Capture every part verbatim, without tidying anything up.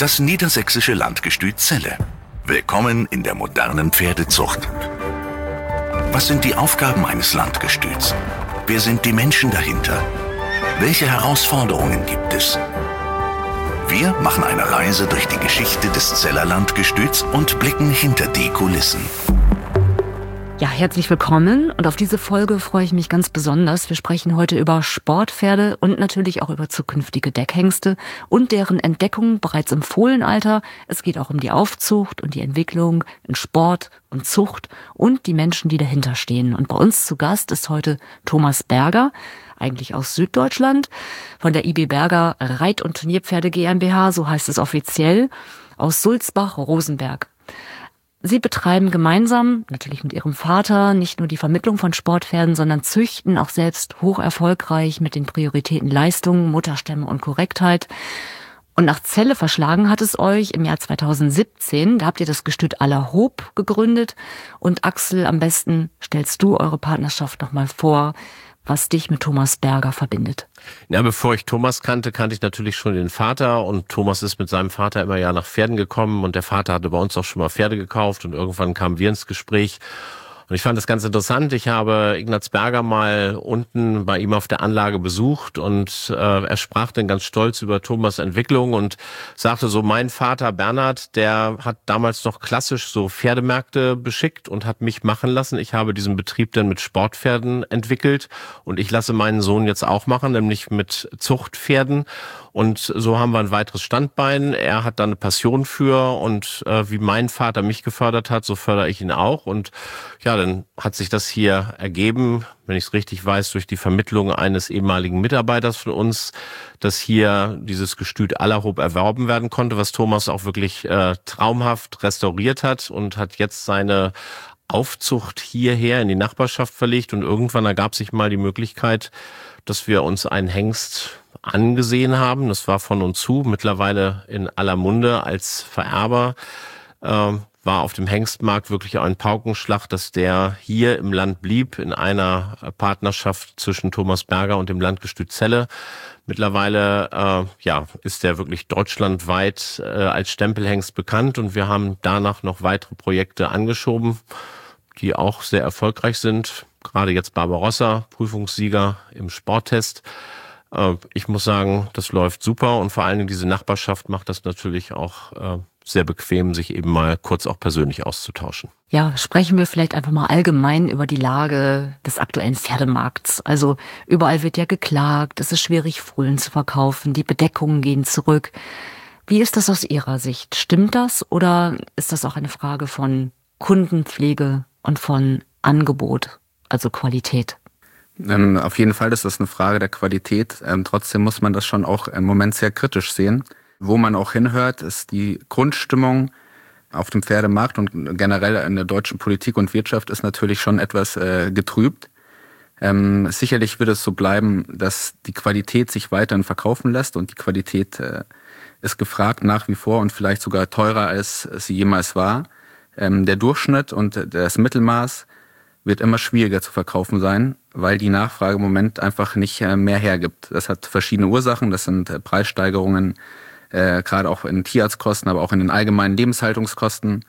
Das niedersächsische Landgestüt Celle. Willkommen in der modernen Pferdezucht. Was sind die Aufgaben eines Landgestüts? Wer sind die Menschen dahinter? Welche Herausforderungen gibt es? Wir machen eine Reise durch die Geschichte des Celler Landgestüts und blicken hinter die Kulissen. Ja, herzlich willkommen und auf diese Folge freue ich mich ganz besonders. Wir sprechen heute über Sportpferde und natürlich auch über zukünftige Deckhengste und deren Entdeckung bereits im Fohlenalter. Es geht auch um die Aufzucht und die Entwicklung in Sport und Zucht und die Menschen, die dahinter stehen. Und bei uns zu Gast ist heute Thomas Berger, eigentlich aus Süddeutschland, von der I B Berger Reit- und Turnierpferde GmbH, so heißt es offiziell, aus Sulzbach-Rosenberg. Sie betreiben gemeinsam, natürlich mit ihrem Vater, nicht nur die Vermittlung von Sportpferden, sondern züchten auch selbst hoch erfolgreich mit den Prioritäten Leistung, Mutterstämme und Korrektheit. Und nach Celle verschlagen hat es euch im Jahr zweitausendsiebzehn. Da habt ihr das Gestüt Allerhob gegründet. Und Axel, am besten stellst du eure Partnerschaft nochmal vor, was dich mit Thomas Berger verbindet. Ja, bevor ich Thomas kannte, kannte ich natürlich schon den Vater, und Thomas ist mit seinem Vater immer ja nach Pferden gekommen, und der Vater hatte bei uns auch schon mal Pferde gekauft, und irgendwann kamen wir ins Gespräch. Und ich fand das ganz interessant. Ich habe Ignaz Berger mal unten bei ihm auf der Anlage besucht, und äh, er sprach dann ganz stolz über Thomas' Entwicklung und sagte so, mein Vater Bernhard, der hat damals noch klassisch so Pferdemärkte beschickt und hat mich machen lassen. Ich habe diesen Betrieb dann mit Sportpferden entwickelt, und ich lasse meinen Sohn jetzt auch machen, nämlich mit Zuchtpferden. Und so haben wir ein weiteres Standbein. Er hat da eine Passion für, und äh, wie mein Vater mich gefördert hat, so fördere ich ihn auch. Und ja, dann hat sich das hier ergeben, wenn ich es richtig weiß, durch die Vermittlung eines ehemaligen Mitarbeiters von uns, dass hier dieses Gestüt Allerhob erworben werden konnte, was Thomas auch wirklich äh, traumhaft restauriert hat, und hat jetzt seine Aufzucht hierher in die Nachbarschaft verlegt. Und irgendwann ergab sich mal die Möglichkeit, dass wir uns einen Hengst angesehen haben. Das war von und zu, mittlerweile in aller Munde als Vererber. Äh, war auf dem Hengstmarkt wirklich ein Paukenschlag, dass der hier im Land blieb, in einer Partnerschaft zwischen Thomas Berger und dem Landgestüt Celle. Mittlerweile äh, ja, ist der wirklich deutschlandweit äh, als Stempelhengst bekannt, und wir haben danach noch weitere Projekte angeschoben, die auch sehr erfolgreich sind. Gerade jetzt Barbarossa, Prüfungssieger im Sporttest. Ich muss sagen, das läuft super, und vor allen Dingen diese Nachbarschaft macht das natürlich auch äh, sehr bequem, sich eben mal kurz auch persönlich auszutauschen. Ja, sprechen wir vielleicht einfach mal allgemein über die Lage des aktuellen Pferdemarkts. Also überall wird ja geklagt, es ist schwierig, Fohlen zu verkaufen, die Bedeckungen gehen zurück. Wie ist das aus Ihrer Sicht? Stimmt das, oder ist das auch eine Frage von Kundenpflege und von Angebot, also Qualität? Ähm, auf jeden Fall ist das eine Frage der Qualität. Ähm, trotzdem muss man das schon auch im Moment sehr kritisch sehen. Wo man auch hinhört, ist die Grundstimmung auf dem Pferdemarkt und generell in der deutschen Politik und Wirtschaft ist natürlich schon etwas äh, getrübt. Ähm, sicherlich wird es so bleiben, dass die Qualität sich weiterhin verkaufen lässt, und die Qualität äh, ist gefragt nach wie vor und vielleicht sogar teurer, als sie jemals war. Ähm, der Durchschnitt und das Mittelmaß wird immer schwieriger zu verkaufen sein, weil die Nachfrage im Moment einfach nicht mehr hergibt. Das hat verschiedene Ursachen. Das sind Preissteigerungen, äh, gerade auch in Tierarztkosten, aber auch in den allgemeinen Lebenshaltungskosten.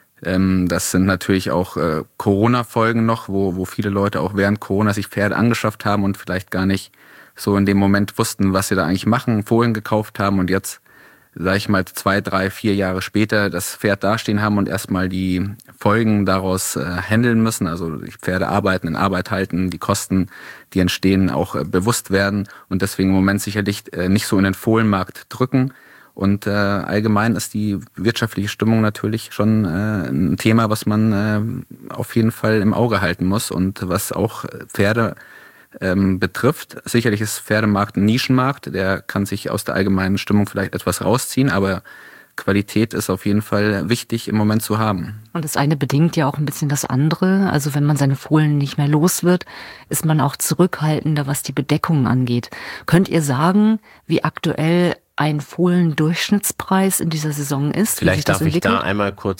Ähm, das sind natürlich auch äh, Corona-Folgen noch, wo, wo viele Leute auch während Corona sich Pferde angeschafft haben und vielleicht gar nicht so in dem Moment wussten, was sie da eigentlich machen, Fohlen gekauft haben und jetzt, sage ich mal, zwei, drei, vier Jahre später das Pferd dastehen haben und erstmal die Folgen daraus äh, handeln müssen. Also die Pferde arbeiten, in Arbeit halten, die Kosten, die entstehen, auch äh, bewusst werden und deswegen im Moment sicherlich äh, nicht so in den Fohlenmarkt drücken. Und äh, allgemein ist die wirtschaftliche Stimmung natürlich schon äh, ein Thema, was man äh, auf jeden Fall im Auge halten muss und was auch Pferde Ähm, betrifft. Sicherlich ist Pferdemarkt ein Nischenmarkt, der kann sich aus der allgemeinen Stimmung vielleicht etwas rausziehen, aber Qualität ist auf jeden Fall wichtig im Moment zu haben. Und das eine bedingt ja auch ein bisschen das andere. Also wenn man seine Fohlen nicht mehr los wird, ist man auch zurückhaltender, was die Bedeckung angeht. Könnt ihr sagen, wie aktuell ein Fohlen-Durchschnittspreis in dieser Saison ist? Vielleicht darf ich da einmal kurz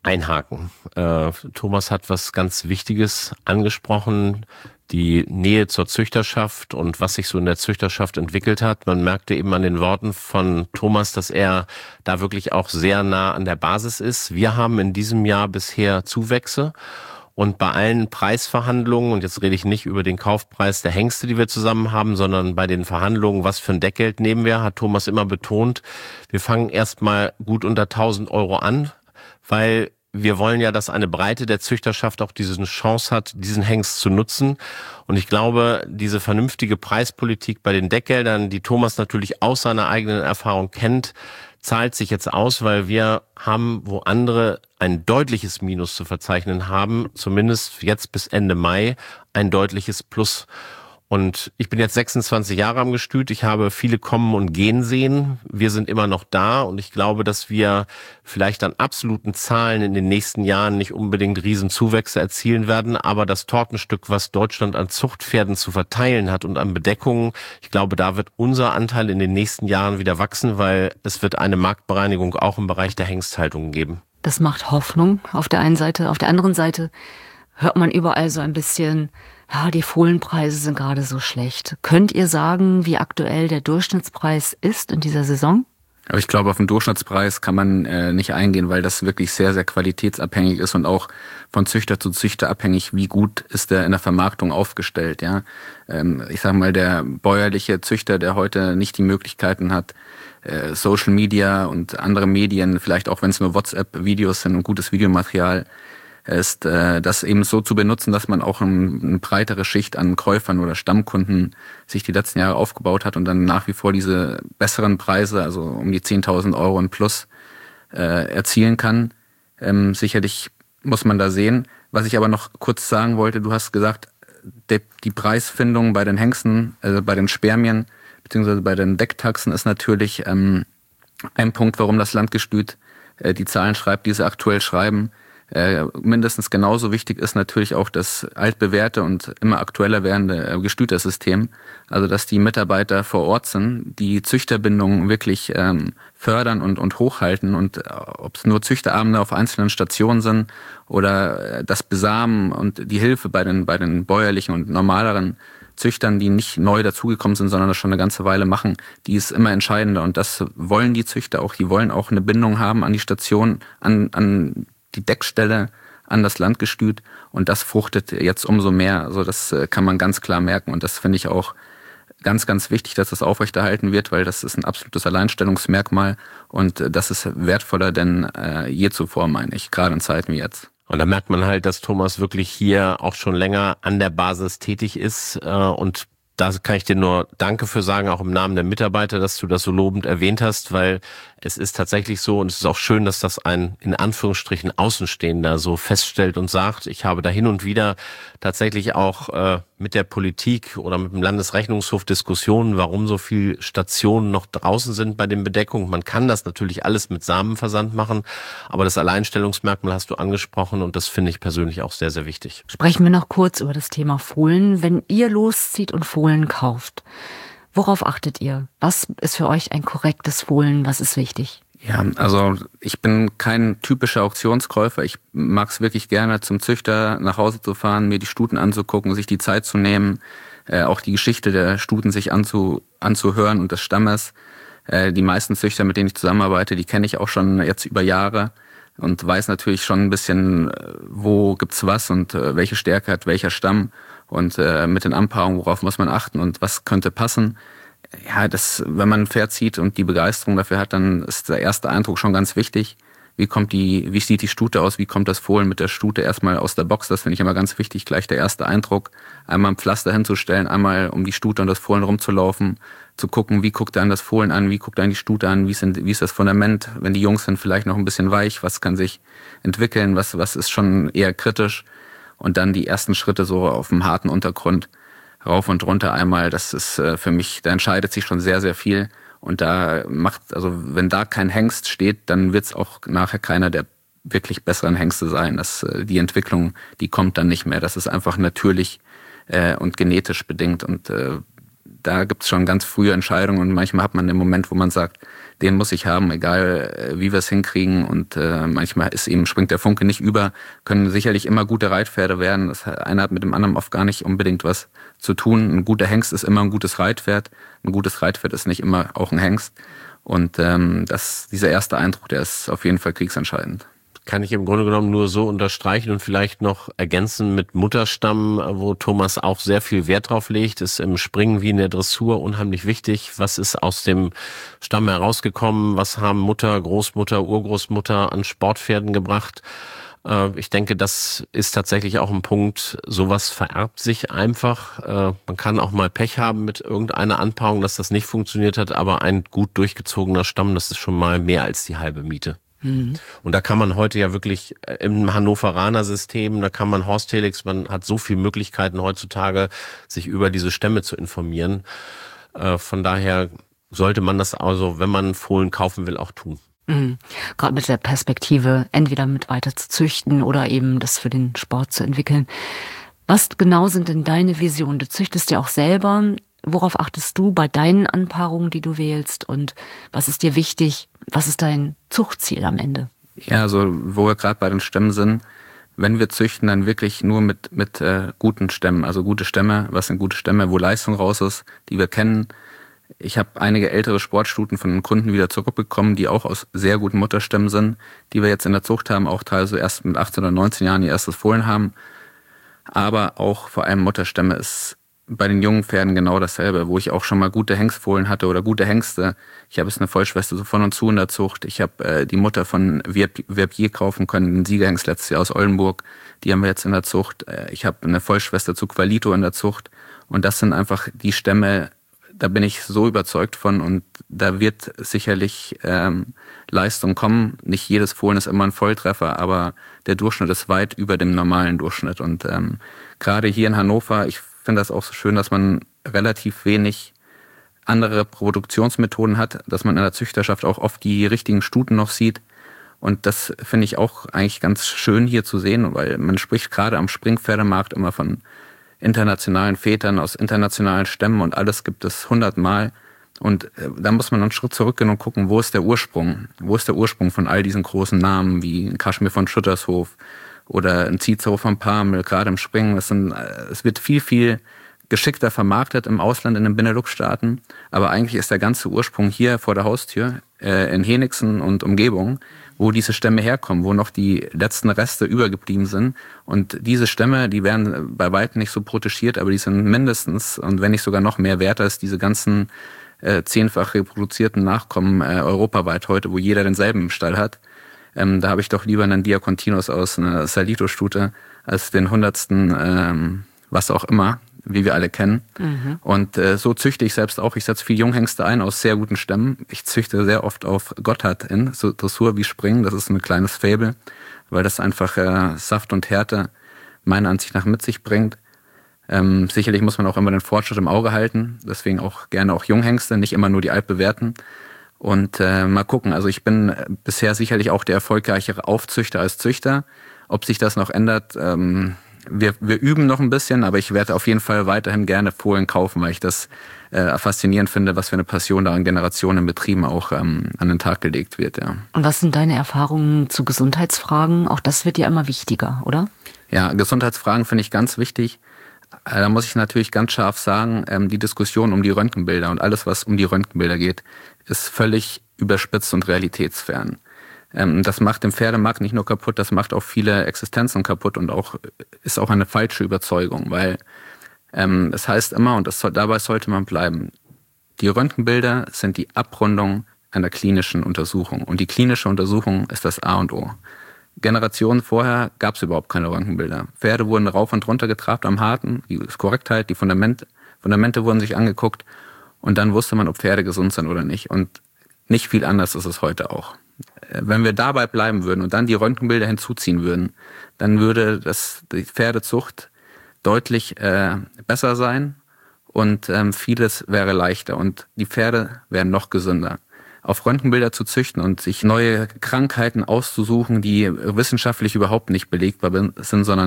einhaken. Äh, Thomas hat was ganz Wichtiges angesprochen, die Nähe zur Züchterschaft und was sich so in der Züchterschaft entwickelt hat. Man merkte eben an den Worten von Thomas, dass er da wirklich auch sehr nah an der Basis ist. Wir haben in diesem Jahr bisher Zuwächse. Und bei allen Preisverhandlungen, und jetzt rede ich nicht über den Kaufpreis der Hengste, die wir zusammen haben, sondern bei den Verhandlungen, was für ein Deckgeld nehmen wir, hat Thomas immer betont, wir fangen erstmal gut unter tausend Euro an, weil wir wollen ja, dass eine Breite der Züchterschaft auch diese Chance hat, diesen Hengst zu nutzen. Und ich glaube, diese vernünftige Preispolitik bei den Deckgeldern, die Thomas natürlich aus seiner eigenen Erfahrung kennt, zahlt sich jetzt aus, weil wir haben, wo andere ein deutliches Minus zu verzeichnen haben, zumindest jetzt bis Ende Mai, ein deutliches Plus. Und ich bin jetzt sechsundzwanzig Jahre am Gestüt. Ich habe viele kommen und gehen sehen. Wir sind immer noch da und ich glaube, dass wir vielleicht an absoluten Zahlen in den nächsten Jahren nicht unbedingt Riesenzuwächse erzielen werden, aber das Tortenstück, was Deutschland an Zuchtpferden zu verteilen hat und an Bedeckungen, ich glaube, da wird unser Anteil in den nächsten Jahren wieder wachsen, weil es wird eine Marktbereinigung auch im Bereich der Hengsthaltung geben. Das macht Hoffnung auf der einen Seite. Auf der anderen Seite hört man überall so ein bisschen, ja, die Fohlenpreise sind gerade so schlecht. Könnt ihr sagen, wie aktuell der Durchschnittspreis ist in dieser Saison? Aber ich glaube, auf den Durchschnittspreis kann man äh, nicht eingehen, weil das wirklich sehr, sehr qualitätsabhängig ist und auch von Züchter zu Züchter abhängig, wie gut ist der in der Vermarktung aufgestellt. Ja, ähm, ich sage mal, der bäuerliche Züchter, der heute nicht die Möglichkeiten hat, äh, Social Media und andere Medien, vielleicht auch wenn es nur WhatsApp-Videos sind und gutes Videomaterial, ist, äh, das eben so zu benutzen, dass man auch ein, eine breitere Schicht an Käufern oder Stammkunden sich die letzten Jahre aufgebaut hat und dann nach wie vor diese besseren Preise, also um die zehntausend Euro und plus, äh, erzielen kann. Ähm, sicherlich muss man da sehen. Was ich aber noch kurz sagen wollte, du hast gesagt, de, die Preisfindung bei den Hengsten, also bei den Spermien, beziehungsweise bei den Decktaxen ist natürlich ähm, ein Punkt, warum das Landgestüt äh, die Zahlen schreibt, die sie aktuell schreiben. Äh, mindestens genauso wichtig ist natürlich auch das altbewährte und immer aktueller werdende äh, Gestütersystem. Also dass die Mitarbeiter vor Ort sind, die Züchterbindungen wirklich ähm, fördern und, und hochhalten. Und äh, ob es nur Züchterabende auf einzelnen Stationen sind oder äh, das Besamen und die Hilfe bei den, bei den bäuerlichen und normaleren Züchtern, die nicht neu dazugekommen sind, sondern das schon eine ganze Weile machen, die ist immer entscheidender. Und das wollen die Züchter auch. Die wollen auch eine Bindung haben an die Station, an, an die Deckstelle, an das Landgestüt, und das fruchtet jetzt umso mehr. Also das kann man ganz klar merken und das finde ich auch ganz, ganz wichtig, dass das aufrechterhalten wird, weil das ist ein absolutes Alleinstellungsmerkmal und das ist wertvoller denn äh, je zuvor, meine ich, gerade in Zeiten wie jetzt. Und da merkt man halt, dass Thomas wirklich hier auch schon länger an der Basis tätig ist äh, und da kann ich dir nur Danke für sagen, auch im Namen der Mitarbeiter, dass du das so lobend erwähnt hast, weil es ist tatsächlich so und es ist auch schön, dass das ein in Anführungsstrichen Außenstehender so feststellt und sagt, ich habe da hin und wieder tatsächlich auch äh, mit der Politik oder mit dem Landesrechnungshof Diskussionen, warum so viele Stationen noch draußen sind bei den Bedeckungen. Man kann das natürlich alles mit Samenversand machen, aber das Alleinstellungsmerkmal hast du angesprochen und das finde ich persönlich auch sehr, sehr wichtig. Sprechen wir noch kurz über das Thema Fohlen. Wenn ihr loszieht und Fohlen kauft, worauf achtet ihr? Was ist für euch ein korrektes Fohlen? Was ist wichtig? Ja, also ich bin kein typischer Auktionskäufer. Ich mag es wirklich gerne, zum Züchter nach Hause zu fahren, mir die Stuten anzugucken, sich die Zeit zu nehmen, äh, auch die Geschichte der Stuten sich anzu, anzuhören und des Stammes. Äh, die meisten Züchter, mit denen ich zusammenarbeite, die kenne ich auch schon jetzt über Jahre und weiß natürlich schon ein bisschen, wo gibt's was und äh, welche Stärke hat welcher Stamm und äh, mit den Anpaarungen, worauf muss man achten und was könnte passen. Ja, das, wenn man ein Pferd sieht und die Begeisterung dafür hat, dann ist der erste Eindruck schon ganz wichtig. Wie kommt die, wie sieht die Stute aus? Wie kommt das Fohlen mit der Stute erstmal aus der Box? Das finde ich immer ganz wichtig. Gleich der erste Eindruck. Einmal ein Pflaster hinzustellen, einmal um die Stute und das Fohlen rumzulaufen, zu gucken, wie guckt einen das Fohlen an, wie guckt einen die Stute an, wie, sind, wie ist das Fundament? Wenn die Jungs sind, vielleicht noch ein bisschen weich. Was kann sich entwickeln? Was, was ist schon eher kritisch? Und dann die ersten Schritte so auf dem harten Untergrund. Rauf und runter einmal, das ist äh, für mich, da entscheidet sich schon sehr, sehr viel. Und da macht, also wenn da kein Hengst steht, dann wird es auch nachher keiner der wirklich besseren Hengste sein. Das, äh, die Entwicklung, die kommt dann nicht mehr. Das ist einfach natürlich äh, und genetisch bedingt. Und äh, da gibt es schon ganz frühe Entscheidungen. Und manchmal hat man den Moment, wo man sagt, den muss ich haben, egal wie wir es hinkriegen. Und äh, manchmal ist eben, springt der Funke nicht über, können sicherlich immer gute Reitpferde werden. Das eine hat mit dem anderen oft gar nicht unbedingt was zu tun. Ein guter Hengst ist immer ein gutes Reitpferd. Ein gutes Reitpferd ist nicht immer auch ein Hengst. Und ähm, das, dieser erste Eindruck, der ist auf jeden Fall kriegsentscheidend. Kann ich im Grunde genommen nur so unterstreichen und vielleicht noch ergänzen mit Mutterstamm, wo Thomas auch sehr viel Wert drauf legt, ist im Springen wie in der Dressur unheimlich wichtig. Was ist aus dem Stamm herausgekommen? Was haben Mutter, Großmutter, Urgroßmutter an Sportpferden gebracht? Ich denke, das ist tatsächlich auch ein Punkt, sowas vererbt sich einfach. Man kann auch mal Pech haben mit irgendeiner Anpaarung, dass das nicht funktioniert hat, aber ein gut durchgezogener Stamm, das ist schon mal mehr als die halbe Miete. Mhm. Und da kann man heute ja wirklich im Hannoveraner System, da kann man Horst Helix, man hat so viele Möglichkeiten heutzutage, sich über diese Stämme zu informieren. Von daher sollte man das also, wenn man Fohlen kaufen will, auch tun. Mhm. Gerade mit der Perspektive, entweder mit weiter zu züchten oder eben das für den Sport zu entwickeln. Was genau sind denn deine Visionen? Du züchtest ja auch selber. Worauf achtest du bei deinen Anpaarungen, die du wählst? Und was ist dir wichtig? Was ist dein Zuchtziel am Ende? Ja, also wo wir gerade bei den Stämmen sind, wenn wir züchten, dann wirklich nur mit, mit äh, guten Stämmen. Also gute Stämme, was sind gute Stämme, wo Leistung raus ist, die wir kennen. Ich habe einige ältere Sportstuten von den Kunden wieder zurückbekommen, die auch aus sehr guten Mutterstämmen sind, die wir jetzt in der Zucht haben, auch teilweise erst mit achtzehn oder neunzehn Jahren ihr erstes Fohlen haben. Aber auch vor allem Mutterstämme ist bei den jungen Pferden genau dasselbe, wo ich auch schon mal gute Hengstfohlen hatte oder gute Hengste. Ich habe jetzt eine Vollschwester so von und zu in der Zucht. Ich habe äh, die Mutter von Verbier kaufen können, den Siegerhengst letztes Jahr aus Oldenburg. Die haben wir jetzt in der Zucht. Äh, ich habe eine Vollschwester zu Qualito in der Zucht. Und das sind einfach die Stämme, da bin ich so überzeugt von. Und da wird sicherlich ähm, Leistung kommen. Nicht jedes Fohlen ist immer ein Volltreffer, aber der Durchschnitt ist weit über dem normalen Durchschnitt. Und ähm, gerade hier in Hannover, ich Ich finde das auch so schön, dass man relativ wenig andere Produktionsmethoden hat, dass man in der Züchterschaft auch oft die richtigen Stuten noch sieht. Und das finde ich auch eigentlich ganz schön hier zu sehen, weil man spricht gerade am Springpferdemarkt immer von internationalen Vätern aus internationalen Stämmen und alles gibt es hundertmal. Und da muss man einen Schritt zurückgehen und gucken, wo ist der Ursprung? Wo ist der Ursprung von all diesen großen Namen wie Kaschmir von Schuttershof oder ein Tietzow von Pamel, gerade im Springen. Das sind, es wird viel, viel geschickter vermarktet im Ausland, in den Benelux-Staaten. Aber eigentlich ist der ganze Ursprung hier vor der Haustür, äh, in Henigsen und Umgebung, wo diese Stämme herkommen, wo noch die letzten Reste übergeblieben sind. Und diese Stämme, die werden bei weitem nicht so protegiert, aber die sind mindestens, und wenn nicht sogar noch mehr wert als diese ganzen äh, zehnfach reproduzierten Nachkommen äh, europaweit heute, wo jeder denselben im Stall hat. Ähm, da habe ich doch lieber einen Diakontinos aus einer Salito-Stute als den hundertsten, ähm, was auch immer, wie wir alle kennen. Mhm. Und äh, so züchte ich selbst auch. Ich setze viel Junghengste ein aus sehr guten Stämmen. Ich züchte sehr oft auf Gotthard in, so Dressur wie Springen. Das ist ein kleines Faible, weil das einfach äh, Saft und Härte meiner Ansicht nach mit sich bringt. Ähm, sicherlich muss man auch immer den Fortschritt im Auge halten. Deswegen auch gerne auch Junghengste, nicht immer nur die altbewährten. Und äh, mal gucken, also ich bin bisher sicherlich auch der erfolgreichere Aufzüchter als Züchter. Ob sich das noch ändert, ähm, wir, wir üben noch ein bisschen, aber ich werde auf jeden Fall weiterhin gerne Fohlen kaufen, weil ich das äh, faszinierend finde, was für eine Passion da an Generationen in Betrieben auch ähm, an den Tag gelegt wird. Ja. Und was sind deine Erfahrungen zu Gesundheitsfragen? Auch das wird ja immer wichtiger, oder? Ja, Gesundheitsfragen finde ich ganz wichtig. Da muss ich natürlich ganz scharf sagen, die Diskussion um die Röntgenbilder und alles, was um die Röntgenbilder geht, ist völlig überspitzt und realitätsfern. Das macht den Pferdemarkt nicht nur kaputt, das macht auch viele Existenzen kaputt und auch ist auch eine falsche Überzeugung, weil es heißt immer, und das soll, dabei sollte man bleiben, die Röntgenbilder sind die Abrundung einer klinischen Untersuchung und die klinische Untersuchung ist das A und O. Generationen vorher gab es überhaupt keine Röntgenbilder. Pferde wurden rauf und runter getrabt am Harten, die Korrektheit, die Fundament, Fundamente wurden sich angeguckt und dann wusste man, ob Pferde gesund sind oder nicht. Und nicht viel anders ist es heute auch. Wenn wir dabei bleiben würden und dann die Röntgenbilder hinzuziehen würden, dann würde das, die Pferdezucht deutlich äh, besser sein und ähm, vieles wäre leichter und die Pferde wären noch gesünder. Auf Röntgenbilder zu züchten und sich neue Krankheiten auszusuchen, die wissenschaftlich überhaupt nicht belegbar sind, sondern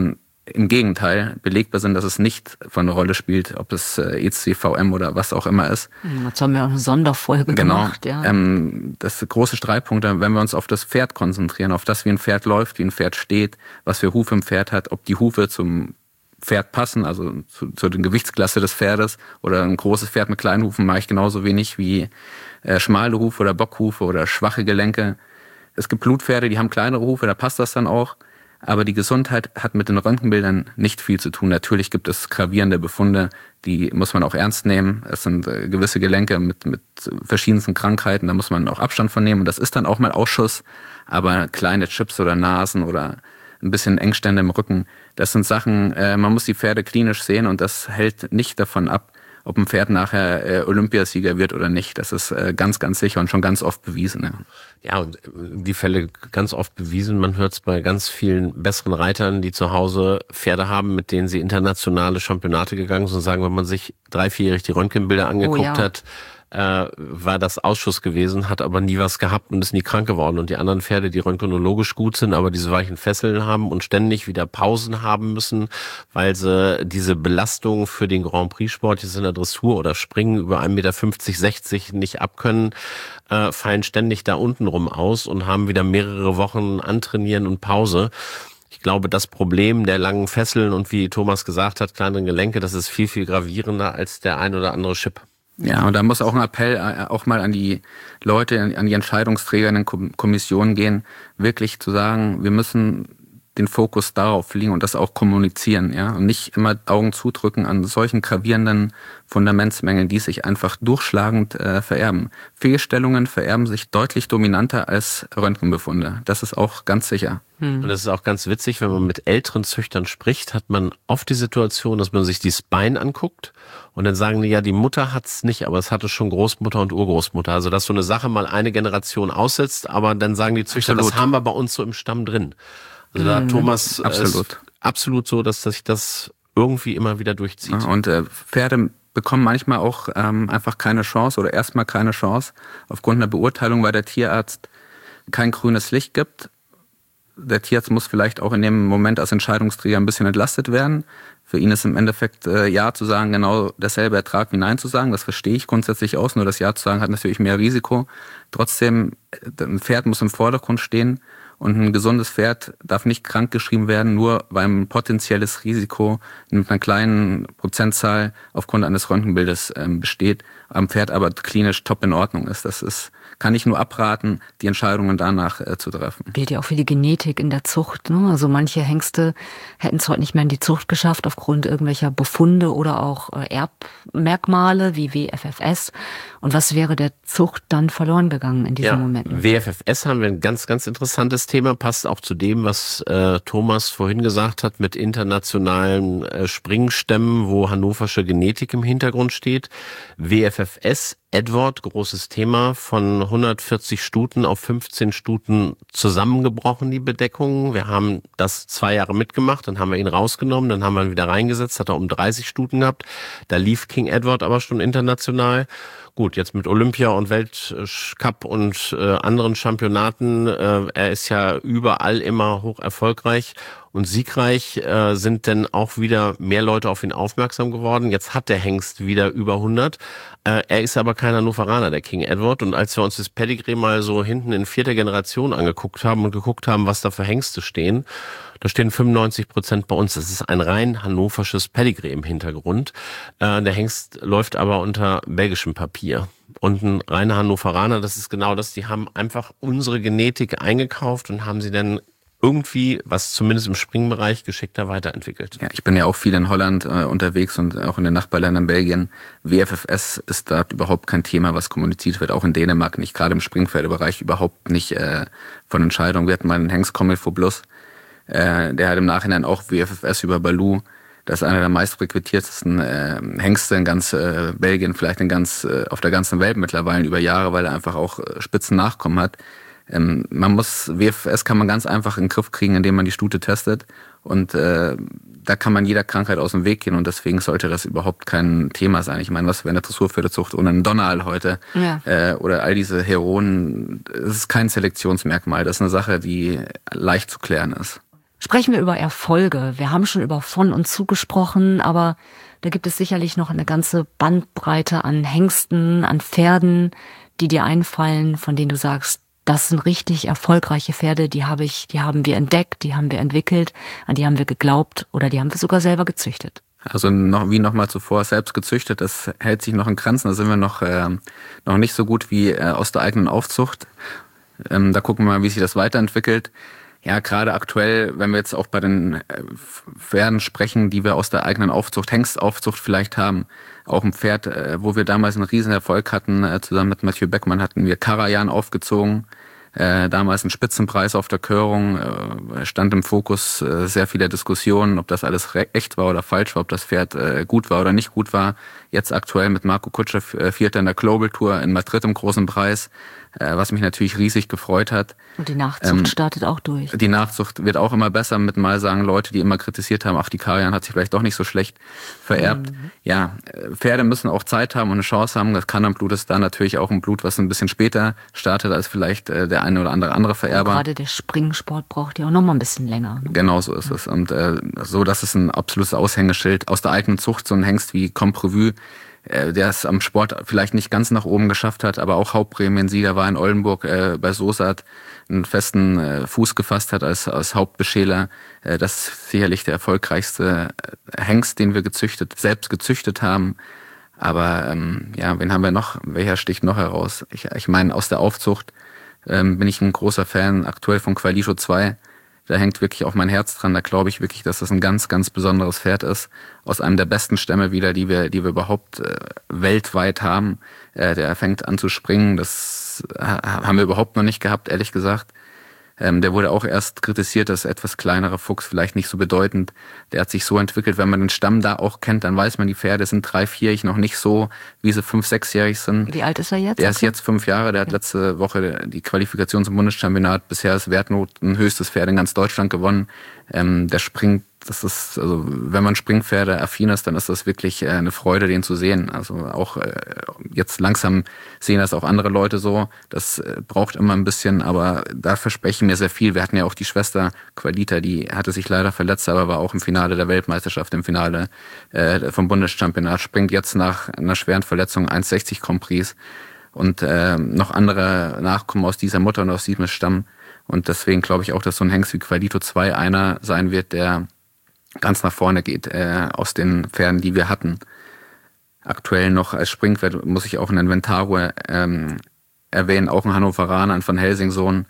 im Gegenteil belegbar sind, dass es nicht von einer Rolle spielt, ob es E C V M oder was auch immer ist. Jetzt haben wir auch eine Sonderfolge genau. gemacht. Ja. Ähm, das ist große Streitpunkte, wenn wir uns auf das Pferd konzentrieren, auf das, wie ein Pferd läuft, wie ein Pferd steht, was für Hufe ein Pferd hat, ob die Hufe zum Pferd passen, also zu, zu der Gewichtsklasse des Pferdes, oder ein großes Pferd mit kleinen Hufen mache ich genauso wenig wie äh, schmale Hufe oder Bockhufe oder schwache Gelenke. Es gibt Blutpferde, die haben kleinere Hufe, da passt das dann auch. Aber die Gesundheit hat mit den Röntgenbildern nicht viel zu tun. Natürlich gibt es gravierende Befunde, die muss man auch ernst nehmen. Es sind äh, gewisse Gelenke mit, mit verschiedensten Krankheiten, da muss man auch Abstand von nehmen. Und das ist dann auch mal Ausschuss. Aber kleine Chips oder Nasen oder ein bisschen Engstände im Rücken, das sind Sachen, äh, man muss die Pferde klinisch sehen und das hält nicht davon ab, ob ein Pferd nachher äh, Olympiasieger wird oder nicht. Das ist äh, ganz, ganz sicher und schon ganz oft bewiesen. Ja. Ja, und die Fälle ganz oft bewiesen. Man hört es bei ganz vielen besseren Reitern, die zu Hause Pferde haben, mit denen sie internationale Championate gegangen sind und sagen, wenn man sich drei, vierjährig die Röntgenbilder angeguckt oh, ja. hat, äh, war das Ausschuss gewesen, hat aber nie was gehabt und ist nie krank geworden. Und die anderen Pferde, die röntgenologisch gut sind, aber diese weichen Fesseln haben und ständig wieder Pausen haben müssen, weil sie diese Belastung für den Grand Prix-Sport, jetzt in der Dressur oder Springen über ein Meter fünfzig, sechzig nicht abkönnen, äh, fallen ständig da unten rum aus und haben wieder mehrere Wochen Antrainieren und Pause. Ich glaube, das Problem der langen Fesseln und wie Thomas gesagt hat, kleineren Gelenke, das ist viel, viel gravierender als der ein oder andere Chip. Ja, und da muss auch ein Appell auch mal an die Leute, an die Entscheidungsträger in den Kommissionen gehen, wirklich zu sagen, wir müssen den Fokus darauf legen und das auch kommunizieren, ja, und nicht immer Augen zudrücken an solchen gravierenden Fundamentsmängeln, die sich einfach durchschlagend äh, vererben. Fehlstellungen vererben sich deutlich dominanter als Röntgenbefunde. Das ist auch ganz sicher. Hm. Und das ist auch ganz witzig, wenn man mit älteren Züchtern spricht, hat man oft die Situation, dass man sich die Spine anguckt und dann sagen die, ja, die Mutter hat's nicht, aber es hatte schon Großmutter und Urgroßmutter. Also dass so eine Sache mal eine Generation aussetzt, aber dann sagen die Züchter, absolut. Das haben wir bei uns so im Stamm drin. Also da hat Thomas absolut. Ist absolut so, dass sich das irgendwie immer wieder durchzieht. Ja, und äh, Pferde bekommen manchmal auch ähm, einfach keine Chance oder erstmal keine Chance aufgrund einer Beurteilung, weil der Tierarzt kein grünes Licht gibt. Der Tierarzt muss vielleicht auch in dem Moment als Entscheidungsträger ein bisschen entlastet werden. Für ihn ist im Endeffekt äh, Ja zu sagen genau derselbe Ertrag wie Nein zu sagen. Das verstehe ich grundsätzlich aus. Nur das Ja zu sagen hat natürlich mehr Risiko. Trotzdem, ein Pferd muss im Vordergrund stehen. Und ein gesundes Pferd darf nicht krankgeschrieben werden, nur weil ein potenzielles Risiko mit einer kleinen Prozentzahl aufgrund eines Röntgenbildes ähm, besteht, am Pferd aber klinisch top in Ordnung ist. Das ist, kann ich nur abraten, die Entscheidungen danach äh, zu treffen. Gilt ja auch für die Genetik in der Zucht. Ne? Also manche Hengste hätten es heute nicht mehr in die Zucht geschafft aufgrund irgendwelcher Befunde oder auch äh, Erbmerkmale wie W F F S. Und was wäre der Zucht dann verloren gegangen in diesen ja, Momenten? W F F S haben wir ein ganz, ganz interessantes Thema, passt auch zu dem, was äh, Thomas vorhin gesagt hat mit internationalen äh, Springstämmen, wo hannoversche Genetik im Hintergrund steht. W F F S, Edward, großes Thema, von hundertvierzig Stuten auf fünfzehn Stuten zusammengebrochen, die Bedeckung. Wir haben das zwei Jahre mitgemacht, dann haben wir ihn rausgenommen, dann haben wir ihn wieder reingesetzt, hat er um dreißig Stuten gehabt. Da lief King Edward aber schon international. Gut, jetzt mit Olympia und Weltcup und äh, anderen Championaten, äh, er ist ja überall immer hoch erfolgreich und siegreich, äh, sind denn auch wieder mehr Leute auf ihn aufmerksam geworden. Jetzt hat der Hengst wieder über hundert. Äh, er ist aber kein Hannoveraner, der King Edward. Und als wir uns das Pedigree mal so hinten in vierter Generation angeguckt haben und geguckt haben, was da für Hengste stehen, da stehen fünfundneunzig Prozent bei uns. Das ist ein rein hannoversches Pedigree im Hintergrund. Äh, der Hengst läuft aber unter belgischem Papier. Und ein reiner Hannoveraner, das ist genau das. Die haben einfach unsere Genetik eingekauft und haben sie dann irgendwie, was zumindest im Springbereich, geschickter weiterentwickelt. Ja, ich bin ja auch viel in Holland äh, unterwegs und auch in den Nachbarländern Belgien. W F F S ist da überhaupt kein Thema, was kommuniziert wird, auch in Dänemark nicht, gerade im Springpferdebereich überhaupt nicht äh, von Entscheidung. Wir hatten mal einen Hengst Commel Plus, äh, der hat im Nachhinein auch W F F S über Baloo. Das ist einer der meistfrequentiertesten äh, Hengste in ganz äh, Belgien, vielleicht in ganz äh, auf der ganzen Welt mittlerweile über Jahre, weil er einfach auch äh, spitzen Nachkommen hat. Ähm, man muss, W F F S kann man ganz einfach in den Griff kriegen, indem man die Stute testet. Und äh, da kann man jeder Krankheit aus dem Weg gehen und deswegen sollte das überhaupt kein Thema sein. Ich meine, was wäre eine Dressurpferdezucht ohne einen Donnerl heute? Ja. Äh, oder all diese Heroen, es ist kein Selektionsmerkmal. Das ist eine Sache, die leicht zu klären ist. Sprechen wir über Erfolge. Wir haben schon über von und zu gesprochen, aber da gibt es sicherlich noch eine ganze Bandbreite an Hengsten, an Pferden, die dir einfallen, von denen du sagst, das sind richtig erfolgreiche Pferde, die habe ich, die haben wir entdeckt, die haben wir entwickelt, an die haben wir geglaubt oder die haben wir sogar selber gezüchtet. Also noch, wie nochmal zuvor, selbst gezüchtet, das hält sich noch in Grenzen. Da sind wir noch, äh, noch nicht so gut wie äh, aus der eigenen Aufzucht. Ähm, da gucken wir mal, wie sich das weiterentwickelt. Ja, gerade aktuell, wenn wir jetzt auch bei den äh, Pferden sprechen, die wir aus der eigenen Aufzucht, Hengstaufzucht vielleicht haben, auch ein Pferd, äh, wo wir damals einen riesen Erfolg hatten, äh, zusammen mit Mathieu Beckmann hatten wir Karajan aufgezogen. Äh, damals ein Spitzenpreis auf der Körung, äh, stand im Fokus äh, sehr vieler Diskussionen, ob das alles echt war oder falsch war, ob das Pferd äh, gut war oder nicht gut war. Jetzt aktuell mit Marco Kutscher, äh, Vierter in der Global Tour in Madrid im großen Preis, äh, was mich natürlich riesig gefreut hat. Und die Nachzucht ähm, startet auch durch. Die Nachzucht wird auch immer besser, mit mal sagen Leute, die immer kritisiert haben, ach, die Karajan hat sich vielleicht doch nicht so schlecht vererbt. Mhm. Ja, Pferde müssen auch Zeit haben und eine Chance haben. Das Kannernblut ist da natürlich auch ein Blut, was ein bisschen später startet als vielleicht äh, der eine oder andere andere Vererber. Und gerade der Springsport braucht ja auch noch mal ein bisschen länger. Ne? Genau so ist es. Und äh, so, das ist ein absolutes Aushängeschild aus der eigenen Zucht, so ein Hengst wie Comprevue, äh, der es am Sport vielleicht nicht ganz nach oben geschafft hat, aber auch Hauptprämiensieger war in Oldenburg äh, bei Sosat, einen festen äh, Fuß gefasst hat als, als Hauptbeschäler. Äh, das ist sicherlich der erfolgreichste Hengst, den wir gezüchtet, selbst gezüchtet haben. Aber ähm, ja, wen haben wir noch? Welcher sticht noch heraus? Ich, ich meine, aus der Aufzucht ähm, bin ich ein großer Fan aktuell von Qualicho zwei. Da hängt wirklich auch mein Herz dran. Da glaube ich wirklich, dass das ein ganz, ganz besonderes Pferd ist. Aus einem der besten Stämme wieder, die wir, die wir überhaupt äh, weltweit haben. Äh, der fängt an zu springen. Das haben wir überhaupt noch nicht gehabt, ehrlich gesagt. Ähm, der wurde auch erst kritisiert, dass etwas kleinere Fuchs, vielleicht nicht so bedeutend. Der hat sich so entwickelt, wenn man den Stamm da auch kennt, dann weiß man, die Pferde sind drei-, vierjährig, noch nicht so, wie sie fünf-, sechsjährig sind. Wie alt ist er jetzt? Der ist jetzt fünf Jahre, der hat letzte Woche die Qualifikation zum Bundeschampionat, bisher ist Wertnoten höchstes Pferd in ganz Deutschland gewonnen. Ähm, der springt, das ist, also wenn man Springpferde affin ist, dann ist das wirklich äh, eine Freude, den zu sehen. Also auch äh, jetzt langsam sehen das auch andere Leute so. Das äh, braucht immer ein bisschen, aber da verspreche ich mir sehr viel. Wir hatten ja auch die Schwester Qualita, die hatte sich leider verletzt, aber war auch im Finale der Weltmeisterschaft, im Finale äh, vom Bundeschampionat, springt jetzt nach einer schweren Verletzung eins sechzig Grand Prix und äh, noch andere Nachkommen aus dieser Mutter und aus diesem Stamm. Und deswegen glaube ich auch, dass so ein Hengst wie Qualito zwei einer sein wird, der ganz nach vorne geht äh, aus den Pferden, die wir hatten. Aktuell noch als Springpferd muss ich auch einen Ventaro ähm, erwähnen, auch ein Hannoveraner, ein Van Helsing-Sohn,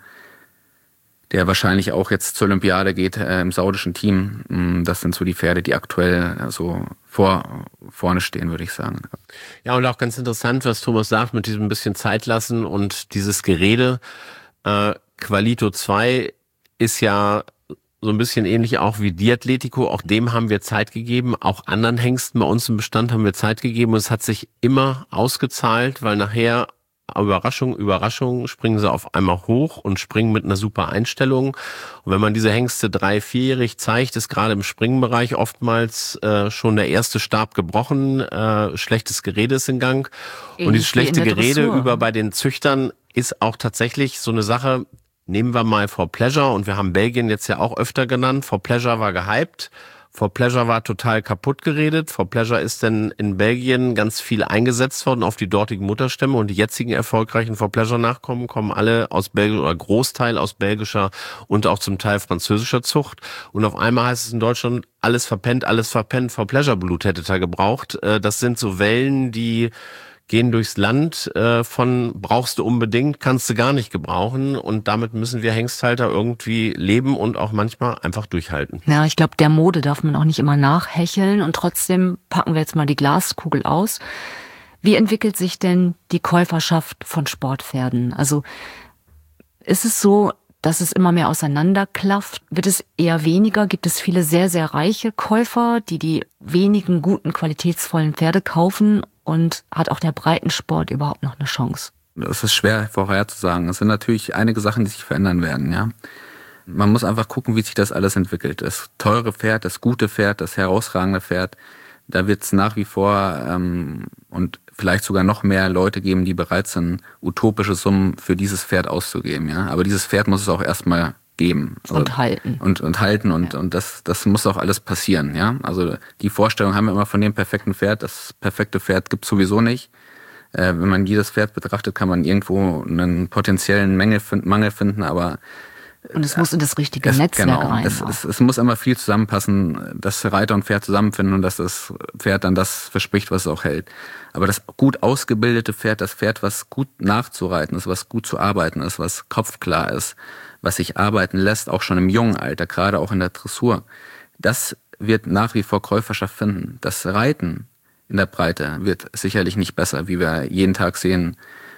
der wahrscheinlich auch jetzt zur Olympiade geht äh, im saudischen Team. Das sind so die Pferde, die aktuell äh, so vor, vorne stehen, würde ich sagen. Ja, und auch ganz interessant, was Thomas sagt, mit diesem bisschen Zeit lassen und dieses Gerede. Äh, Qualito zwei ist ja so ein bisschen ähnlich auch wie Diatletico. Auch dem haben wir Zeit gegeben. Auch anderen Hengsten bei uns im Bestand haben wir Zeit gegeben. Und es hat sich immer ausgezahlt, weil nachher, Überraschung, Überraschung, springen sie auf einmal hoch und springen mit einer super Einstellung. Und wenn man diese Hengste drei-, vierjährig zeigt, ist gerade im Springbereich oftmals äh, schon der erste Stab gebrochen, äh, schlechtes Gerede ist in Gang. Ähnlich und dieses schlechte Gerede über bei den Züchtern ist auch tatsächlich so eine Sache. Nehmen wir mal For Pleasure, und wir haben Belgien jetzt ja auch öfter genannt. For Pleasure war gehypt. For Pleasure war total kaputt geredet. For Pleasure ist dann in Belgien ganz viel eingesetzt worden auf die dortigen Mutterstämme, und die jetzigen erfolgreichen For Pleasure Nachkommen kommen alle aus Belgien oder Großteil aus belgischer und auch zum Teil französischer Zucht. Und auf einmal heißt es in Deutschland, alles verpennt, alles verpennt, For Pleasure Blut hättet ihr gebraucht. Das sind so Wellen, die gehen durchs Land, äh, von brauchst du unbedingt, kannst du gar nicht gebrauchen, und damit müssen wir Hengsthalter irgendwie leben und auch manchmal einfach durchhalten. Ja, ich glaube, der Mode darf man auch nicht immer nachhecheln, und trotzdem packen wir jetzt mal die Glaskugel aus. Wie entwickelt sich denn die Käuferschaft von Sportpferden? Also ist es so, dass es immer mehr auseinanderklafft? Wird es eher weniger? Gibt es viele sehr, sehr reiche Käufer, die die wenigen guten, qualitätsvollen Pferde kaufen? Und hat auch der Breitensport überhaupt noch eine Chance? Das ist schwer vorherzusagen. Es sind natürlich einige Sachen, die sich verändern werden, ja. Man muss einfach gucken, wie sich das alles entwickelt. Das teure Pferd, das gute Pferd, das herausragende Pferd, da wird es nach wie vor ähm, und vielleicht sogar noch mehr Leute geben, die bereit sind, utopische Summen für dieses Pferd auszugeben, ja. Aber dieses Pferd muss es auch erstmal geben. Also, und halten. Und, und halten und, ja. und das, das muss auch alles passieren, ja. Also die Vorstellung haben wir immer von dem perfekten Pferd. Das perfekte Pferd gibt es sowieso nicht. Äh, wenn man jedes Pferd betrachtet, kann man irgendwo einen potenziellen Mängel, Mangel finden, aber und es muss in das richtige es, Netzwerk genau, rein. Es, es, es muss immer viel zusammenpassen, dass Reiter und Pferd zusammenfinden und dass das Pferd dann das verspricht, was es auch hält. Aber das gut ausgebildete Pferd, das Pferd, was gut nachzureiten ist, was gut zu arbeiten ist, was kopfklar ist, was sich arbeiten lässt, auch schon im jungen Alter, gerade auch in der Dressur, das wird nach wie vor Käuferschaft finden. Das Reiten in der Breite wird sicherlich nicht besser, wie wir jeden Tag sehen,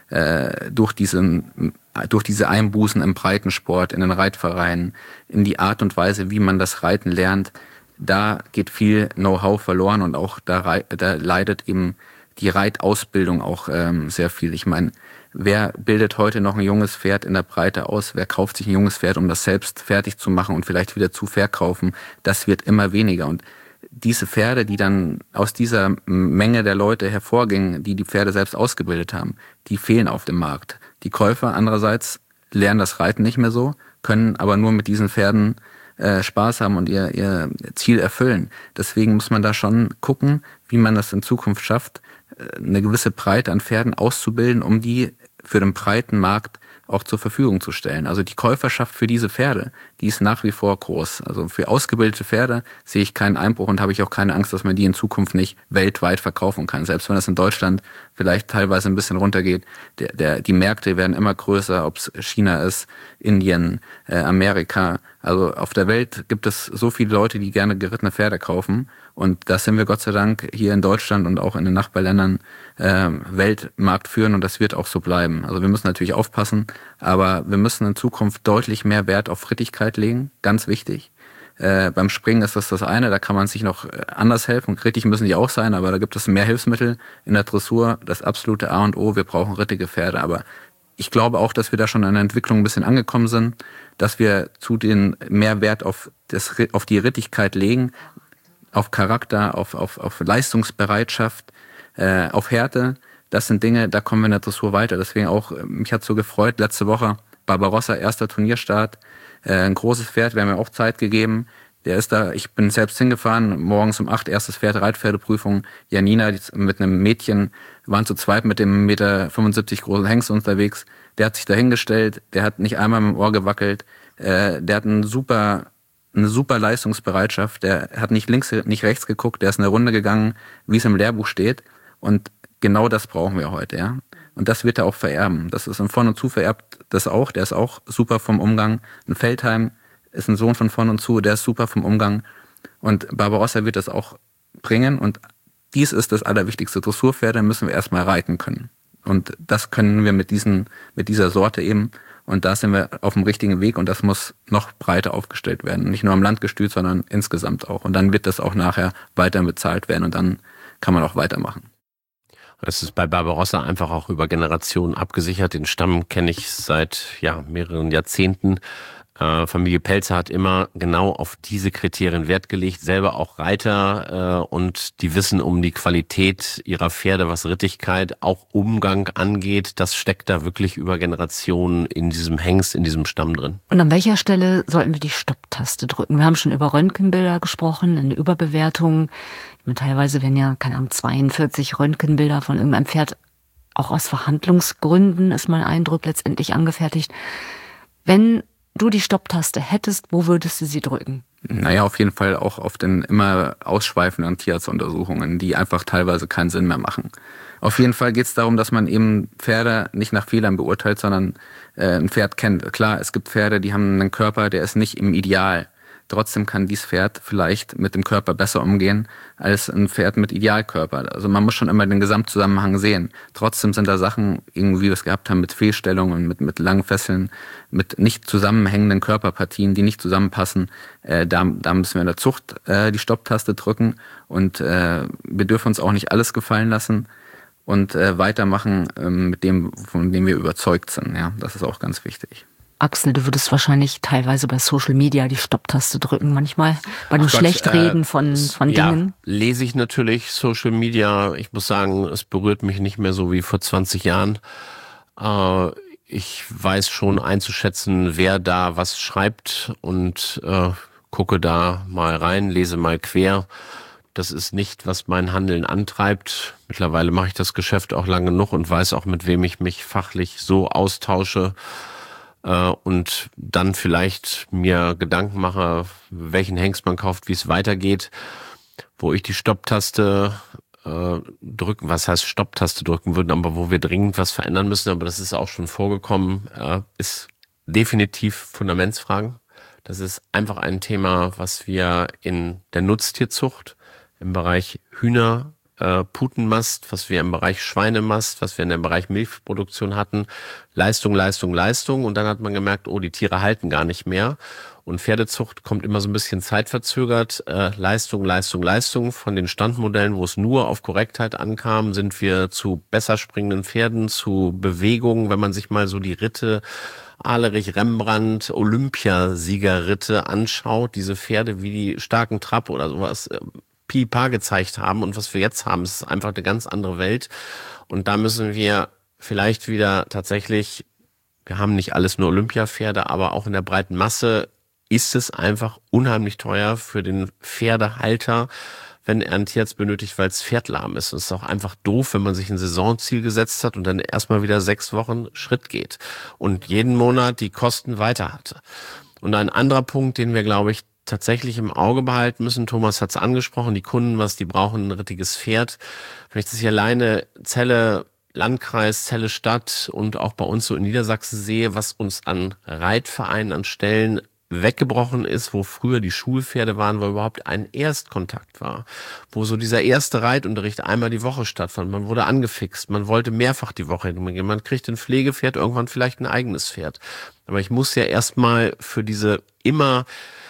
äh, durch diesen, durch diese Einbußen im Breitensport, in den Reitvereinen, in die Art und Weise, wie man das Reiten lernt. Da geht viel Know-how verloren und auch da, da leidet eben die Reitausbildung auch ähm, sehr viel. Ich meine, wer bildet heute noch ein junges Pferd in der Breite aus? Wer kauft sich ein junges Pferd, um das selbst fertig zu machen und vielleicht wieder zu verkaufen? Das wird immer weniger. Und diese Pferde, die dann aus dieser Menge der Leute hervorgingen, die die Pferde selbst ausgebildet haben, die fehlen auf dem Markt. Die Käufer andererseits lernen das Reiten nicht mehr so, können aber nur mit diesen Pferden äh, Spaß haben und ihr, ihr Ziel erfüllen. Deswegen muss man da schon gucken, wie man das in Zukunft schafft, eine gewisse Breite an Pferden auszubilden, um die für den breiten Markt auch zur Verfügung zu stellen. Also die Käuferschaft für diese Pferde, die ist nach wie vor groß. Also für ausgebildete Pferde sehe ich keinen Einbruch und habe ich auch keine Angst, dass man die in Zukunft nicht weltweit verkaufen kann. Selbst wenn das in Deutschland vielleicht teilweise ein bisschen runtergeht, der, der, die Märkte werden immer größer, ob es China ist, Indien, äh, Amerika. Also auf der Welt gibt es so viele Leute, die gerne gerittene Pferde kaufen. Und das sind wir Gott sei Dank hier in Deutschland und auch in den Nachbarländern äh, Weltmarkt führen und das wird auch so bleiben. Also wir müssen natürlich aufpassen, aber wir müssen in Zukunft deutlich mehr Wert auf Rittigkeit legen, ganz wichtig. Äh, beim Springen ist das das eine, da kann man sich noch anders helfen. Rittig müssen die auch sein, aber da gibt es mehr Hilfsmittel. In der Dressur das absolute A und O, wir brauchen rittige Pferde. Aber ich glaube auch, dass wir da schon an der Entwicklung ein bisschen angekommen sind, dass wir zu den mehr Wert auf, das, auf die Rittigkeit legen, auf Charakter, auf, auf, auf Leistungsbereitschaft, äh, auf Härte. Das sind Dinge, da kommen wir in der Dressur weiter. Deswegen auch, mich hat so gefreut, letzte Woche Barbarossa, erster Turnierstart, äh, ein großes Pferd, wir haben ja auch Zeit gegeben. Der ist da, ich bin selbst hingefahren, morgens um acht, erstes Pferd, Reitpferdeprüfung. Janina die, mit einem Mädchen, waren zu zweit mit dem eins Komma fünfundsiebzig Meter großen Hengst unterwegs. Der hat sich da hingestellt, der hat nicht einmal mit dem Ohr gewackelt, äh, der hat einen super... eine super Leistungsbereitschaft, der hat nicht links, nicht rechts geguckt, der ist eine Runde gegangen, wie es im Lehrbuch steht und genau das brauchen wir heute, ja. Und das wird er auch vererben. Das ist ein Von und Zu vererbt das auch, der ist auch super vom Umgang. Ein Feldheim ist ein Sohn von Von und Zu, der ist super vom Umgang und Barbarossa wird das auch bringen und dies ist das allerwichtigste. Dressurpferde müssen wir erstmal reiten können und das können wir mit diesen, mit dieser Sorte eben. Und da sind wir auf dem richtigen Weg und das muss noch breiter aufgestellt werden. Nicht nur am Landgestüt, sondern insgesamt auch. Und dann wird das auch nachher weiter bezahlt werden und dann kann man auch weitermachen. Es ist bei Barbarossa einfach auch über Generationen abgesichert. Den Stamm kenne ich seit ja, mehreren Jahrzehnten. Äh, Familie Pelzer hat immer genau auf diese Kriterien Wert gelegt, selber auch Reiter äh, und die wissen um die Qualität ihrer Pferde, was Rittigkeit, auch Umgang angeht. Das steckt da wirklich über Generationen in diesem Hengst, in diesem Stamm drin. Und an welcher Stelle sollten wir die Stopptaste drücken? Wir haben schon über Röntgenbilder gesprochen, eine Überbewertung. Teilweise werden ja, keine Ahnung, zweiundvierzig Röntgenbilder von irgendeinem Pferd auch aus Verhandlungsgründen, ist mein Eindruck, letztendlich angefertigt. Wenn du die Stopptaste hättest, wo würdest du sie drücken? Naja, auf jeden Fall auch auf den immer ausschweifenden Tierarztuntersuchungen, die einfach teilweise keinen Sinn mehr machen. Auf jeden Fall geht es darum, dass man eben Pferde nicht nach Fehlern beurteilt, sondern äh, ein Pferd kennt. Klar, es gibt Pferde, die haben einen Körper, der ist nicht im Ideal. Trotzdem kann dieses Pferd vielleicht mit dem Körper besser umgehen als ein Pferd mit Idealkörper. Also man muss schon immer den Gesamtzusammenhang sehen. Trotzdem sind da Sachen, irgendwie wie wir es gehabt haben, mit Fehlstellungen, mit, mit langen Fesseln, mit nicht zusammenhängenden Körperpartien, die nicht zusammenpassen. Äh, da, da müssen wir in der Zucht äh, die Stopptaste drücken und äh, wir dürfen uns auch nicht alles gefallen lassen und äh, weitermachen äh, mit dem, von dem wir überzeugt sind. Ja, das ist auch ganz wichtig. Axel, du würdest wahrscheinlich teilweise bei Social Media die Stopptaste drücken, manchmal bei dem Ach Gott, Schlechtreden äh, von, von ja, Dingen. Lese ich natürlich Social Media. Ich muss sagen, es berührt mich nicht mehr so wie vor zwanzig Jahren. Äh, ich weiß schon einzuschätzen, wer da was schreibt und äh, gucke da mal rein, lese mal quer. Das ist nicht, was mein Handeln antreibt. Mittlerweile mache ich das Geschäft auch lang genug und weiß auch, mit wem ich mich fachlich so austausche äh, und dann vielleicht mir Gedanken mache, welchen Hengst man kauft, wie es weitergeht, wo ich die Stopptaste äh, drücken, was heißt Stopptaste drücken würden, aber wo wir dringend was verändern müssen, aber das ist auch schon vorgekommen, äh, ist definitiv Fundamentsfragen. Das ist einfach ein Thema, was wir in der Nutztierzucht im Bereich Hühner, äh, Putenmast, was wir im Bereich Schweinemast, was wir in dem Bereich Milchproduktion hatten, Leistung, Leistung, Leistung. Und dann hat man gemerkt, oh, die Tiere halten gar nicht mehr. Und Pferdezucht kommt immer so ein bisschen zeitverzögert. Äh, Leistung, Leistung, Leistung. Von den Standmodellen, wo es nur auf Korrektheit ankam, sind wir zu besser springenden Pferden, zu Bewegungen, wenn man sich mal so die Ritte Ahlerich, Rembrandt, Olympiasiegerritte anschaut, diese Pferde wie die starken Trab oder sowas, äh, Pipa gezeigt haben. Und was wir jetzt haben, ist einfach eine ganz andere Welt. Und da müssen wir vielleicht wieder tatsächlich, wir haben nicht alles nur Olympiapferde, aber auch in der breiten Masse ist es einfach unheimlich teuer für den Pferdehalter, wenn er ein Tierarzt benötigt, weil es Pferd lahm ist. Und es ist auch einfach doof, wenn man sich ein Saisonziel gesetzt hat und dann erstmal wieder sechs Wochen Schritt geht und jeden Monat die Kosten weiter hatte. Und ein anderer Punkt, den wir, glaube ich, tatsächlich im Auge behalten müssen, Thomas hat es angesprochen, die Kunden, was die brauchen, ein rittiges Pferd. Wenn ich das hier alleine Celle, Landkreis, Celle Stadt und auch bei uns so in Niedersachsen sehe, was uns an Reitvereinen, an Stellen weggebrochen ist, wo früher die Schulpferde waren, wo überhaupt ein Erstkontakt war, wo so dieser erste Reitunterricht einmal die Woche stattfand. Man wurde angefixt, man wollte mehrfach die Woche hingehen, man kriegt ein Pflegepferd, irgendwann vielleicht ein eigenes Pferd. Aber ich muss ja erstmal für diese immer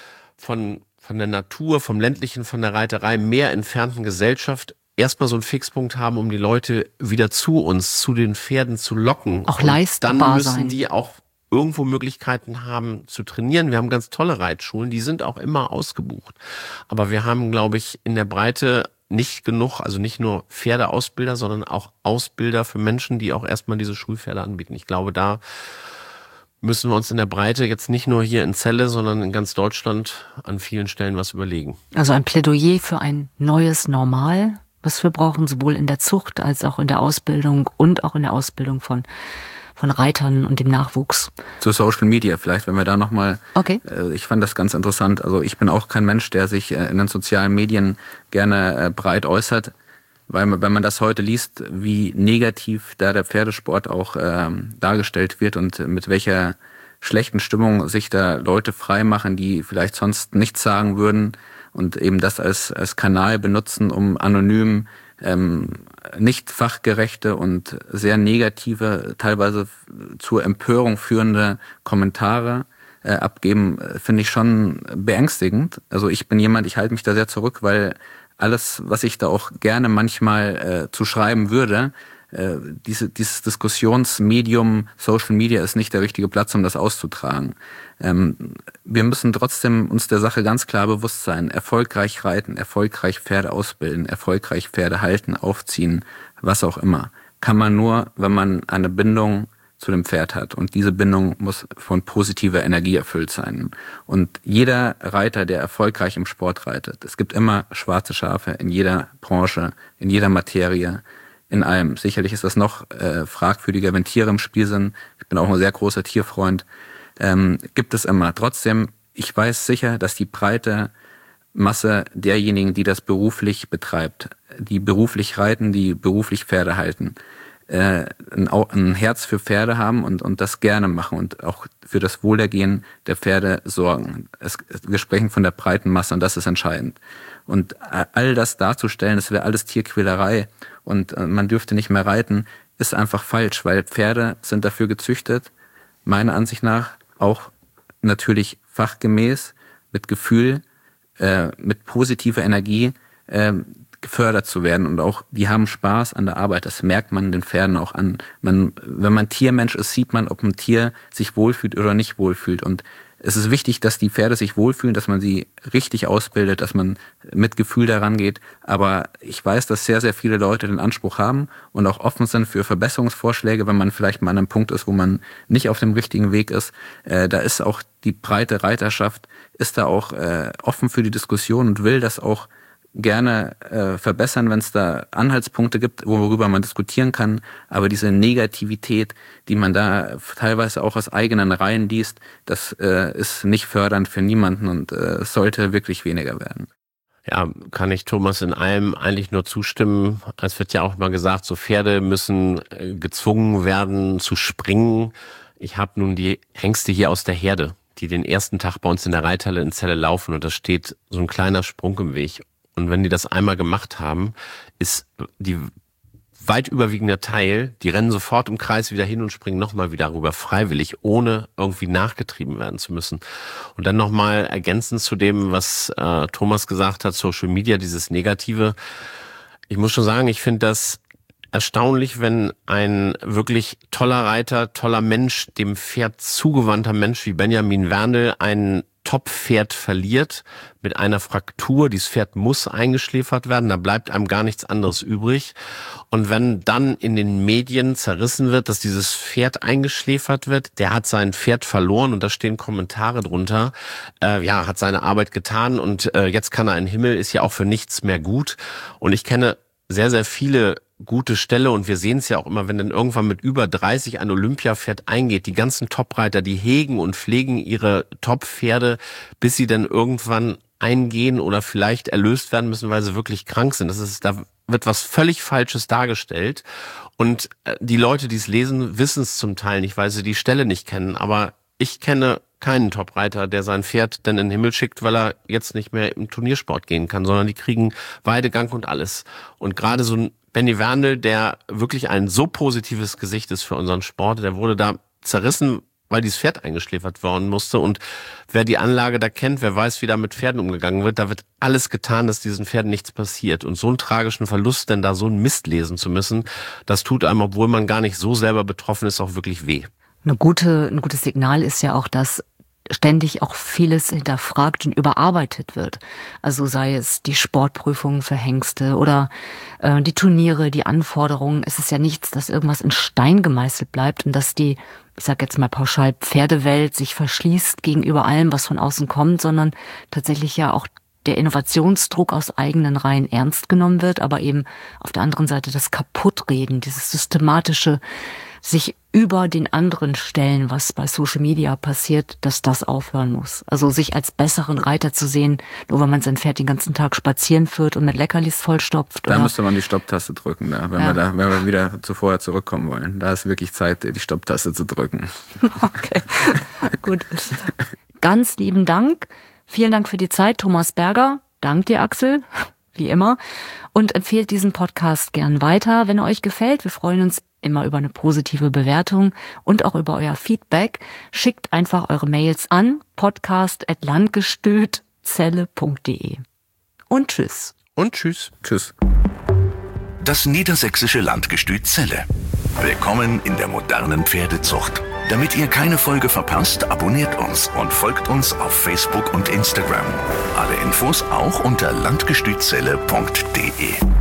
von von der Natur, vom ländlichen, von der Reiterei mehr entfernten Gesellschaft erstmal so einen Fixpunkt haben, um die Leute wieder zu uns, zu den Pferden zu locken. Auch leistbar sein. Dann müssen die auch irgendwo Möglichkeiten haben zu trainieren. Wir haben ganz tolle Reitschulen, die sind auch immer ausgebucht. Aber wir haben, glaube ich, in der Breite nicht genug, also nicht nur Pferdeausbilder, sondern auch Ausbilder für Menschen, die auch erstmal diese Schulpferde anbieten. Ich glaube, da müssen wir uns in der Breite jetzt nicht nur hier in Celle, sondern in ganz Deutschland an vielen Stellen was überlegen. Also ein Plädoyer für ein neues Normal, was wir brauchen, sowohl in der Zucht als auch in der Ausbildung und auch in der Ausbildung von von Reitern und dem Nachwuchs. Zu Social Media vielleicht, wenn wir da nochmal, okay. äh, ich fand das ganz interessant, also ich bin auch kein Mensch, der sich äh, in den sozialen Medien gerne äh, breit äußert, weil man, wenn man das heute liest, wie negativ da der Pferdesport auch ähm, dargestellt wird und mit welcher schlechten Stimmung sich da Leute frei machen, die vielleicht sonst nichts sagen würden und eben das als, als Kanal benutzen, um anonym ähm, nicht fachgerechte und sehr negative, teilweise zur Empörung führende Kommentare äh, abgeben, finde ich schon beängstigend. Also ich bin jemand, ich halte mich da sehr zurück, weil alles, was ich da auch gerne manchmal äh, zu schreiben würde, äh, diese, dieses Diskussionsmedium Social Media ist nicht der richtige Platz, um das auszutragen. Ähm, wir müssen trotzdem uns der Sache ganz klar bewusst sein. Erfolgreich reiten, erfolgreich Pferde ausbilden, erfolgreich Pferde halten, aufziehen, was auch immer. Kann man nur, wenn man eine Bindung zu dem Pferd hat. Und diese Bindung muss von positiver Energie erfüllt sein. Und jeder Reiter, der erfolgreich im Sport reitet, es gibt immer schwarze Schafe in jeder Branche, in jeder Materie, in allem. Sicherlich ist das noch äh, fragwürdiger, wenn Tiere im Spiel sind. Ich bin auch ein sehr großer Tierfreund. Ähm, gibt es immer. Trotzdem, ich weiß sicher, dass die breite Masse derjenigen, die das beruflich betreibt, die beruflich reiten, die beruflich Pferde halten, äh, ein, ein Herz für Pferde haben und, und das gerne machen und auch für das Wohlergehen der Pferde sorgen. Es, wir sprechen von der breiten Masse und das ist entscheidend. Und all das darzustellen, das wäre alles Tierquälerei und man dürfte nicht mehr reiten, ist einfach falsch, weil Pferde sind dafür gezüchtet, meiner Ansicht nach auch natürlich fachgemäß, mit Gefühl, äh, mit positiver Energie, äh, gefördert zu werden und auch, die haben Spaß an der Arbeit, das merkt man den Pferden auch an. Man, wenn man Tiermensch ist, sieht man, ob ein Tier sich wohlfühlt oder nicht wohlfühlt und es ist wichtig, dass die Pferde sich wohlfühlen, dass man sie richtig ausbildet, dass man mit Gefühl daran geht. Aber ich weiß, dass sehr, sehr viele Leute den Anspruch haben und auch offen sind für Verbesserungsvorschläge, wenn man vielleicht mal an einem Punkt ist, wo man nicht auf dem richtigen Weg ist. Äh, da ist auch die breite Reiterschaft, ist da auch äh, offen für die Diskussion und will das auch gerne äh, verbessern, wenn es da Anhaltspunkte gibt, worüber man diskutieren kann. Aber diese Negativität, die man da teilweise auch aus eigenen Reihen liest, das äh, ist nicht fördernd für niemanden und äh, sollte wirklich weniger werden. Ja, kann ich Thomas in allem eigentlich nur zustimmen. Es wird ja auch mal gesagt, so Pferde müssen äh, gezwungen werden zu springen. Ich habe nun die Hengste hier aus der Herde, die den ersten Tag bei uns in der Reithalle in Celle laufen und da steht so ein kleiner Sprung im Weg. Und wenn die das einmal gemacht haben, ist die weit überwiegende Teil, die rennen sofort im Kreis wieder hin und springen nochmal wieder rüber, freiwillig, ohne irgendwie nachgetrieben werden zu müssen. Und dann nochmal ergänzend zu dem, was äh, Thomas gesagt hat, Social Media, dieses Negative. Ich muss schon sagen, ich finde das erstaunlich, wenn ein wirklich toller Reiter, toller Mensch, dem Pferd zugewandter Mensch wie Benjamin Werndl ein Top-Pferd verliert mit einer Fraktur. Dieses Pferd muss eingeschläfert werden, da bleibt einem gar nichts anderes übrig. Und wenn dann in den Medien zerrissen wird, dass dieses Pferd eingeschläfert wird, der hat sein Pferd verloren und da stehen Kommentare drunter, äh, ja, hat seine Arbeit getan und äh, jetzt kann er in den Himmel, ist ja auch für nichts mehr gut. Und ich kenne sehr, sehr viele gute Ställe und wir sehen es ja auch immer, wenn dann irgendwann mit über dreißig ein Olympiapferd eingeht, die ganzen Top-Reiter, die hegen und pflegen ihre Top-Pferde, bis sie dann irgendwann eingehen oder vielleicht erlöst werden müssen, weil sie wirklich krank sind. Das ist, da wird was völlig Falsches dargestellt und die Leute, die es lesen, wissen es zum Teil nicht, weil sie die Stelle nicht kennen, aber ich kenne keinen Top-Reiter, der sein Pferd dann in den Himmel schickt, weil er jetzt nicht mehr im Turniersport gehen kann, sondern die kriegen Weidegang und alles. Und gerade so ein Benny Werndl, der wirklich ein so positives Gesicht ist für unseren Sport, der wurde da zerrissen, weil dieses Pferd eingeschläfert worden musste. Und wer die Anlage da kennt, wer weiß, wie da mit Pferden umgegangen wird, da wird alles getan, dass diesen Pferden nichts passiert. Und so einen tragischen Verlust, denn da so einen Mist lesen zu müssen, das tut einem, obwohl man gar nicht so selber betroffen ist, auch wirklich weh. Eine gute, ein gutes Signal ist ja auch, dass ständig auch vieles hinterfragt und überarbeitet wird. Also sei es die Sportprüfungen für Hengste oder äh, die Turniere, die Anforderungen. Es ist ja nichts, dass irgendwas in Stein gemeißelt bleibt und dass die, ich sag jetzt mal pauschal, Pferdewelt sich verschließt gegenüber allem, was von außen kommt, sondern tatsächlich ja auch der Innovationsdruck aus eigenen Reihen ernst genommen wird, aber eben auf der anderen Seite das Kaputtreden, dieses systematische sich über den anderen stellen, was bei Social Media passiert, dass das aufhören muss. Also sich als besseren Reiter zu sehen, nur weil man sein Pferd den ganzen Tag spazieren führt und mit Leckerlis vollstopft. Da oder? müsste man die Stopptaste drücken, da, wenn, ja. wir da, wenn wir wieder zuvor zurückkommen wollen. Da ist wirklich Zeit, die Stopptaste zu drücken. Okay, gut. Ganz lieben Dank. Vielen Dank für die Zeit, Thomas Berger. Dank dir, Axel, wie immer. Und empfehlt diesen Podcast gern weiter, wenn er euch gefällt. Wir freuen uns immer über eine positive Bewertung und auch über euer Feedback. Schickt einfach eure Mails an podcast at landgestützelle punkt de. Und tschüss. Und tschüss. Tschüss. Das niedersächsische Landgestüt Celle. Willkommen in der modernen Pferdezucht. Damit ihr keine Folge verpasst, abonniert uns und folgt uns auf Facebook und Instagram. Alle Infos auch unter landgestützelle punkt de.